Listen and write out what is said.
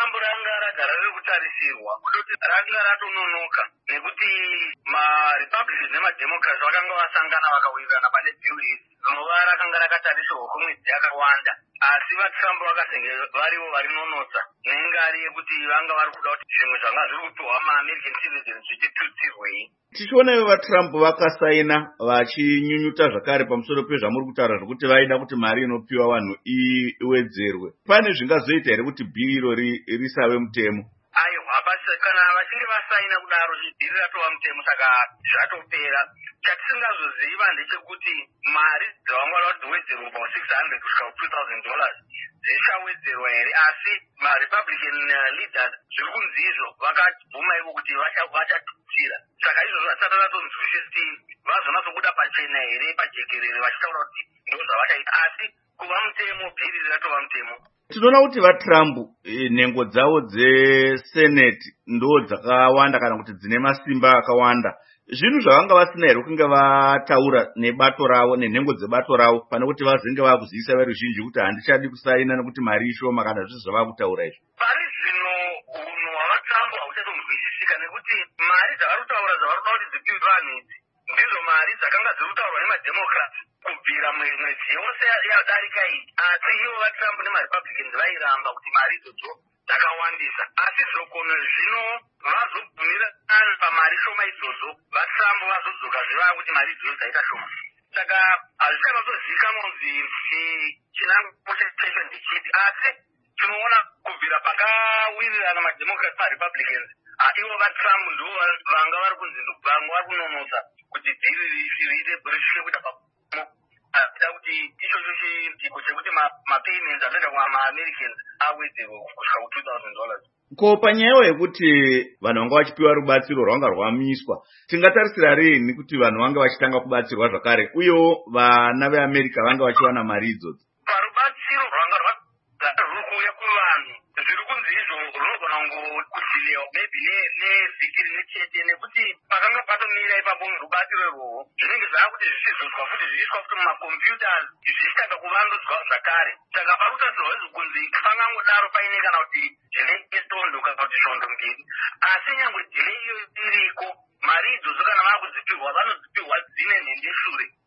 Trump ranga ragara riri kutarisirwa kutoti ranga ratononoka nekuti ma-Republicans nema-Democrats vakanga vasangana vakawirirana pane bhill iri rinova rakanga rakatarisirwa kwemwedzi yakawanda, asi vaTrump vakazenge varivo varinonotsa nengari yekuti vanga vari kuda kuti zvimwe zvanga zviri kupiwa ma-American citizens zvichitutsirwei. Tichionayo vaTrump vakasaina vachinyunyuta zvakare pamusoro pezvamuri kutaura zvokuti vaida kuti mari inopiwa vanhu iwedzerwe. Pane zvingazoita here kuti bhiri iro risave mutemo? Aiwa, basi kana vachinge vasaina kudaro bhiri ratova mutemo saka zvatopera. Chatisingazoziva ndechekuti mari dzavangada kuti dziwedzerwe pa $600 kusvika $2,000 dzichawedzerwa here, asi ma-Republican leaders zviri kunzi izvo vakabvuma ivo kuti vachatutsira. Saka izvozvo hatisati tatonzwisisa vazonatsobuda pachena here pajekerere vachitaura kuti ndo zvavachaita, asi kuva mutemo bhiri ratova mutemo. Tinoona kuti vaTrump nhengo dzavo dzeseneti ndo dzakawanda kana kuti dzine masimba akawanda. Zvinhu zvavanga vasina here kunge vataura nebato ravo nenhengo dzebato ravo pane kuti vazenge vakuzivisa veruzhinji kuti handichadi kusaina nekuti mari ishoma kana zvizvo zvavakutaura izvo? Pari zvino unhu hwavaTrump hauchatonzwisisika nekuti mari dzavari kutaura dzavari kuda kuti dzipiwe vanhu idzi ndidzo mari dzakanga dziri kutaurwa nemademocrats kubvira mwedzi yose yadarika iyi, asi ivo vaTrump nema-Republicans vairamba kuti mari idzodzo dzakawandisa. Asi zvokono zvino vazobvumira pamari shoma idzodzo, vaTrump vazodzoka zviva kuti mari idzodzo dzaita shoma. Saka hazvichavazozivikanwa kunzi chinango checho ndechiti, asi tinoona kubvira pakawirirana mademocrats ma-Republicans, ivo vaTrump ndo vanga vari kunzi vamwe vari kunonotsa kuti dhiri risvike kuita da kuti ichocho chitiko chekuti ma-payments anoita kuma-Americans awedzerwe kusvika $2,000. Ko panyayo yekuti vanhu vanga vachipiwa rubatsiro rwanga rwamiswa, tingatarisira rini kuti vanhu vanga vachitanga kubatsirwa zvakare uyewo vana veAmerica vanga vachiwana mari idzodzo? Parubatsiro rwanga rwari kuuya kuvanhu zviri kunzi izvo runogona kudhilewa maybe nevhiki rimwe chete, nekuti pakanga patomira ipapo rubatsiro irworwo zvinenge zvava kuti zvichizoswa futi zvichiiswa futi mumacomputers zvichitanga kuvandudzwa zvakare. Saka parikutarisirwa izvo kunzi pangangodaro paine kana kuti delay yestondo kana kuti svondo mbiri, asi nyangwe delay iyo iriko, mari idzodzo kana vava kudzipirwa